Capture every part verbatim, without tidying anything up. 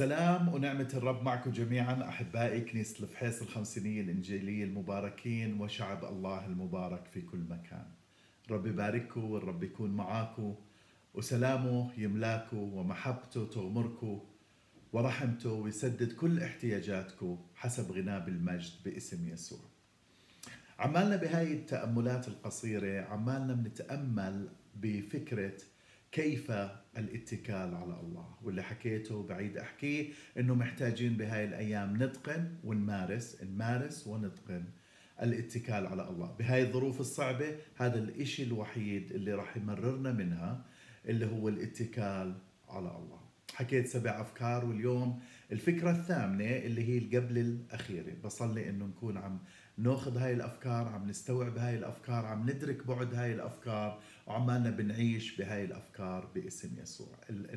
سلام ونعمة الرب معكم جميعا أحبائي كنيسة الفحيص الخمسينية الإنجيلية المباركين وشعب الله المبارك في كل مكان. الرب يبارككم والرب يكون معاكم وسلامه يملاكم ومحبته تغمركم ورحمته ويسدد كل احتياجاتكم حسب غناه بالمجد باسم يسوع. عمالنا بهاي التأملات القصيرة عمالنا بنتأمل بفكرة كيف الاتكال على الله، واللي حكيته بعيد احكيه انه محتاجين بهاي الايام نتقن ونمارس نمارس ونتقن الاتكال على الله بهاي الظروف الصعبة. هذا الاشي الوحيد اللي راح يمررنا منها اللي هو الاتكال على الله. حكيت سبع افكار واليوم الفكرة الثامنة اللي هي القبل الاخيرة. بصلي انه نكون عم ناخذ هاي الافكار، عم نستوعب هاي الافكار، عم ندرك بعد هاي الافكار وعمالنا بنعيش بهاي الافكار باسم يسوع.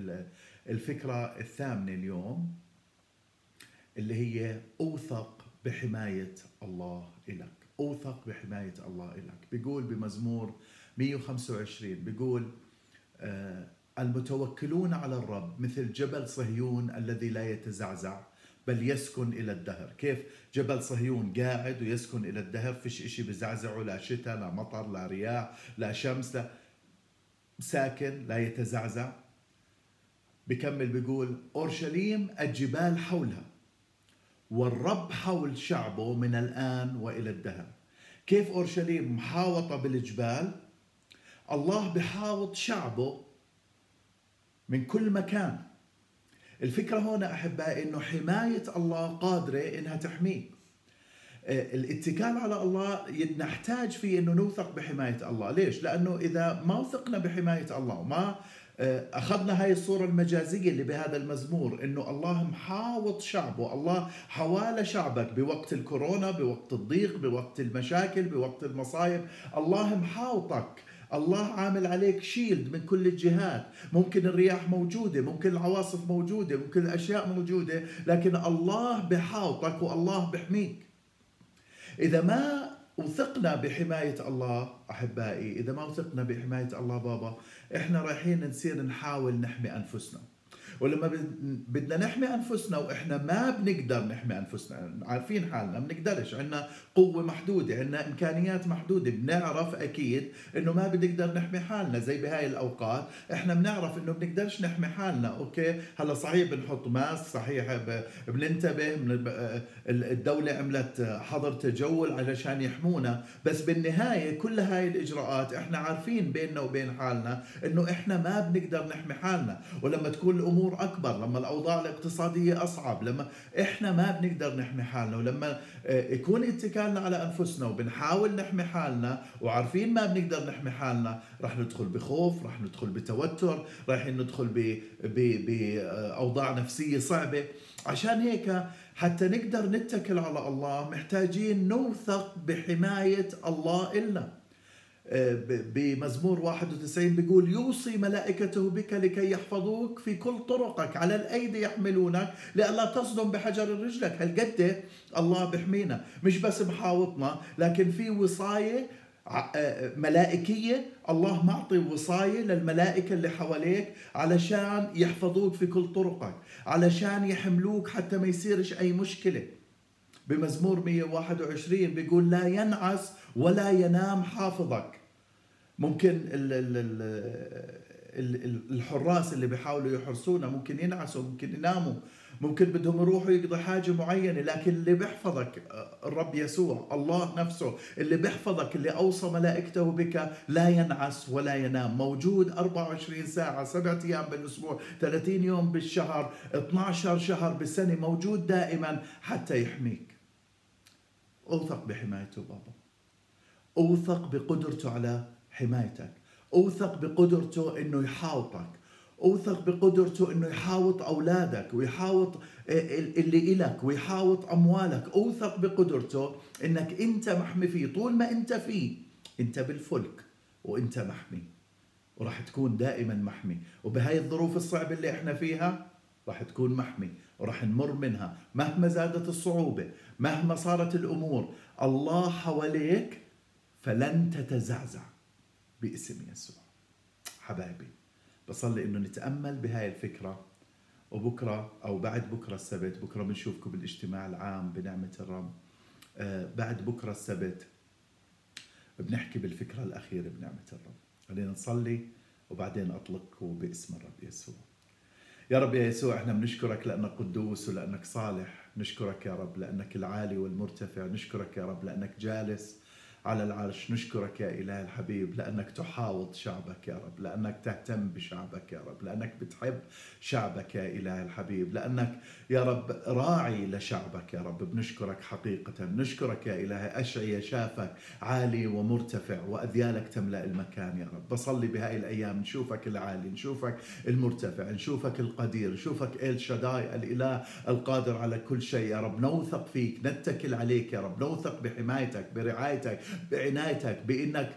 الفكرة الثامنة اليوم اللي هي اوثق بحماية الله إلك. اوثق بحماية الله إلك. بيقول بمزمور مئة وخمسة وعشرين بيقول آه المتوكلون على الرب مثل جبل صهيون الذي لا يتزعزع بل يسكن إلى الدهر. كيف جبل صهيون قاعد ويسكن إلى الدهر، فيش إشي بزعزعه، لا شتاء لا مطر لا رياح لا شمس، لا ساكن لا يتزعزع. بكمل بيقول أورشليم الجبال حولها والرب حول شعبه من الآن وإلى الدهر. كيف أورشليم محاوطة بالجبال، الله بحاوط شعبه من كل مكان. الفكرة هنا أحبائي إنه حماية الله قادرة إنها تحميك. الاتكال على الله نحتاج فيه إنه نوثق بحماية الله. ليش؟ لأنه إذا ما وثقنا بحماية الله وما أخذنا هاي الصورة المجازية اللي بهذا المزمور إنه الله محاوط شعبه، الله حوالى شعبك بوقت الكورونا، بوقت الضيق، بوقت المشاكل، بوقت المصايب، الله محاوطك، الله عامل عليك شيلد من كل الجهات. ممكن الرياح موجودة، ممكن العواصف موجودة، ممكن الأشياء موجودة، لكن الله بحاوطك والله بحميك. إذا ما وثقنا بحماية الله أحبائي، إذا ما وثقنا بحماية الله بابا، إحنا رايحين نصير نحاول نحمي أنفسنا. ولما بدنا نحمي أنفسنا وإحنا ما بنقدر نحمي أنفسنا، عارفين حالنا ما بنقدرش، عندنا قوة محدودة، عندنا إمكانيات محدودة، بنعرف أكيد إنه ما بنقدر نحمي حالنا. زي بهاي الأوقات إحنا بنعرف إنه بنقدرش نحمي حالنا. أوكي هلا صحيح بنحط ماسك، صحيح بننتبه، الدولة عملت حظر تجول علشان يحمونا، بس بالنهاية كل هاي الإجراءات إحنا عارفين بيننا وبين حالنا إنه إحنا ما بنقدر نحمي حالنا. ولما تكون الأمور أكبر، لما الأوضاع الاقتصادية أصعب، لما إحنا ما بنقدر نحمي حالنا، ولما يكون اتكالنا على أنفسنا وبنحاول نحمي حالنا وعارفين ما بنقدر نحمي حالنا، رح ندخل بخوف، رح ندخل بتوتر، رح ندخل بأوضاع نفسية صعبة. عشان هيك حتى نقدر نتكل على الله محتاجين نوثق بحماية الله إلنا. بمزمور واحد وتسعين بيقول يوصي ملائكته بك لكي يحفظوك في كل طرقك، على الأيدي يحملونك لئلا تصدم بحجر رجلك. هالقد الله بحمينا، مش بس محاوطنا، لكن في وصاية ملائكية. الله معطي وصاية للملائكة اللي حواليك علشان يحفظوك في كل طرقك، علشان يحملوك حتى ما يصيرش أي مشكلة. بمزمور مئة وواحد وعشرين بيقول لا ينعس ولا ينام حافظك. ممكن الحراس اللي بيحاولوا يحرسونا ممكن ينعسوا، ممكن يناموا، ممكن بدهم يروحوا يقضوا حاجة معينة، لكن اللي بيحفظك الرب يسوع، الله نفسه اللي بيحفظك، اللي أوصى ملائكته بك لا ينعس ولا ينام، موجود أربعة وعشرين ساعة، سبعة أيام بالأسبوع، ثلاثين يوم بالشهر، اثني عشر شهر بالسنة، موجود دائما حتى يحميك. أوثق بحمايته بابا، أوثق بقدرته على حمايتك، أوثق بقدرته إنه يحاوطك، أوثق بقدرته إنه يحاوط أولادك ويحاوط اللي إلك ويحاوط أموالك. أوثق بقدرته إنك أنت محمي فيه. طول ما أنت فيه أنت بالفلك وأنت محمي، وراح تكون دائما محمي. وبهاي الظروف الصعبة اللي احنا فيها راح تكون محمي وراح نمر منها مهما زادت الصعوبة، مهما صارت الأمور. الله حواليك فلن تتزعزع باسم يسوع. حبايبي بصلي إنه نتأمل بهاي الفكرة وبكرة أو بعد بكرة السبت، بكرة بنشوفكم بالاجتماع العام بنعمة الرب. آه، بعد بكرة السبت بنحكي بالفكرة الأخيرة بنعمة الرب. خلينا نصلي وبعدين أطلقكم باسم الرب يسوع. يا رب يا يسوع، احنا بنشكرك لأنك قدوس ولأنك صالح. نشكرك يا رب لأنك العالي والمرتفع. نشكرك يا رب لأنك جالس على العرش. نشكرك يا إله الحبيب لأنك تحاوط شعبك يا رب، لأنك تهتم بشعبك يا رب، لأنك بتحب شعبك يا إله الحبيب، لأنك يا رب راعي لشعبك يا رب. بنشكرك حقيقة. نشكرك يا إله. أشعيا شافك عالي ومرتفع وأذيالك تملأ المكان يا رب. بصلي بهاي الأيام نشوفك العالي، نشوفك المرتفع، نشوفك القدير، نشوفك إل شداي الإله القادر على كل شيء يا رب. نوثق فيك، نتكل عليك يا رب، نوثق بحمايتك، برعايتك، بعنايتك، بإنك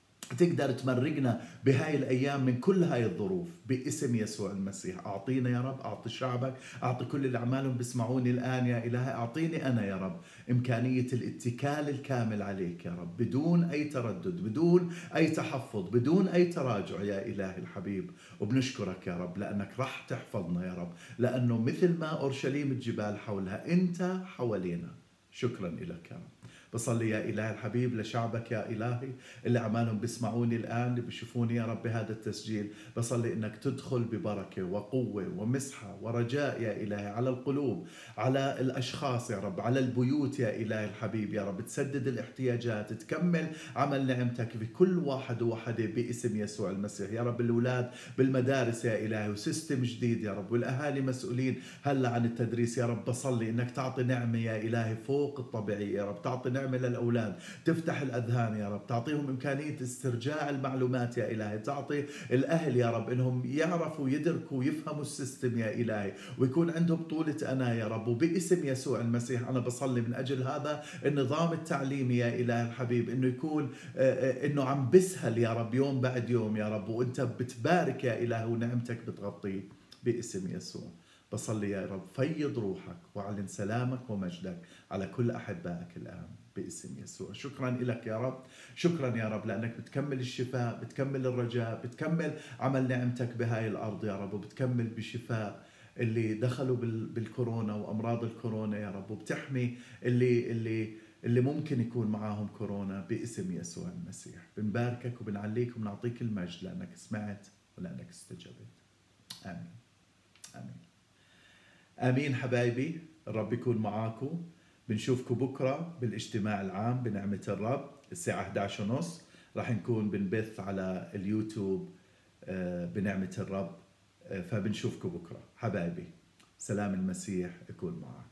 تقدر تمرقنا بهاي الأيام من كل هاي الظروف باسم يسوع المسيح. أعطينا يا رب، أعطي شعبك، أعطي كل اللي عمالهم بيسمعوني الآن يا إلهي، أعطيني أنا يا رب إمكانية الاتكال الكامل عليك يا رب، بدون أي تردد، بدون أي تحفظ، بدون أي تراجع يا إلهي الحبيب. وبنشكرك يا رب لأنك رح تحفظنا يا رب، لأنه مثل ما أورشليم الجبال حولها أنت حوالينا. شكرا لك يا رب. بصلي يا إله الحبيب لشعبك يا إلهي اللي عمالهم بيسمعوني الآن، اللي بيشوفوني يا رب بهذا التسجيل. بصلي إنك تدخل ببركة وقوة ومسحة ورجاء يا إلهي على القلوب، على الأشخاص يا رب، على البيوت يا إلهي الحبيب يا رب. تسدد الاحتياجات، تكمل عمل نعمتك بكل واحد ووحدة باسم يسوع المسيح يا رب. الأولاد بالمدارس يا إلهي وسيستم جديد يا رب، والأهالي مسؤولين هلا عن التدريس يا رب. بصلي إنك تعطي نعمة يا إلهي فوق الطبيعية يا رب، تعطي نعمة للأولاد، تفتح الأذهان يا رب، تعطيهم إمكانية استرجاع المعلومات يا إلهي، تعطي الأهل يا رب إنهم يعرفوا يدركوا ويفهموا السيستم يا إلهي، ويكون عندهم طولة أنا يا رب. وباسم يسوع المسيح أنا بصلي من أجل هذا النظام التعليمي يا إله الحبيب، إنه يكون إنه عم بسهل يا رب يوم بعد يوم يا رب، وإنت بتبارك يا إله ونعمتك بتغطيه باسم يسوع. بصلي يا رب فيض روحك واعلن سلامك ومجدك على كل أحبائك الآن باسم يسوع. شكرا لك يا رب، شكرا يا رب لأنك بتكمل الشفاء، بتكمل الرجاء، بتكمل عمل نعمتك بهاي الأرض يا رب، وبتكمل بشفاء اللي دخلوا بالكورونا وأمراض الكورونا يا رب، وبتحمي اللي اللي اللي ممكن يكون معاهم كورونا باسم يسوع المسيح. بنباركك وبنعليك وبنعطيك المجد لأنك سمعت ولأنك استجبت. آمين آمين آمين. حبايبي الرب يكون معاكم. بنشوفكم بكرة بالاجتماع العام بنعمة الرب الساعة إحدى عشر ونص. راح نكون بنبث على اليوتيوب بنعمة الرب. فبنشوفكم بكرة حبايبي. سلام المسيح يكون معك.